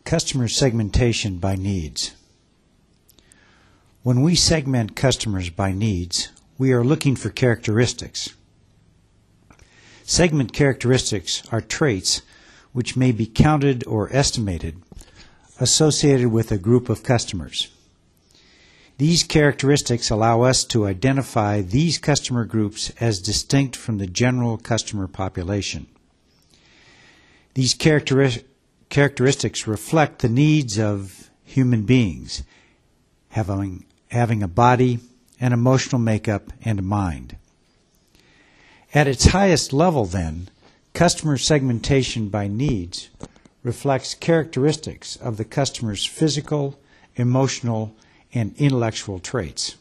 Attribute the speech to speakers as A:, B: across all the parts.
A: Customer segmentation by needs. When we segment customers by needs, we are looking for characteristics. Segment characteristics are traits which may be counted or estimated associated with a group of customers. These characteristics allow us to identify these customer groups as distinct from the general customer population. These characteristics reflect the needs of human beings, having a body, an emotional makeup, and a mind. At its highest level, then, customer segmentation by needs reflects characteristics of the customer's physical, emotional, and intellectual traits.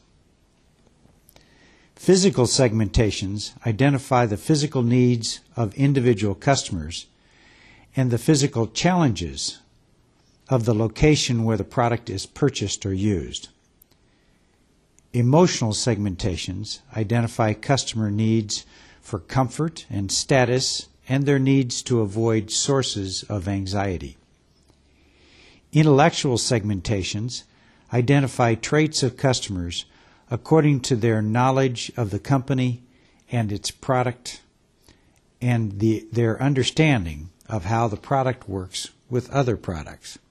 A: Physical segmentations identify the physical needs of individual customers and the physical challenges of the location where the product is purchased or used. Emotional segmentations identify customer needs for comfort and status and their needs to avoid sources of anxiety. Intellectual segmentations identify traits of customers according to their knowledge of the company and its product and their understanding of how the product works with other products.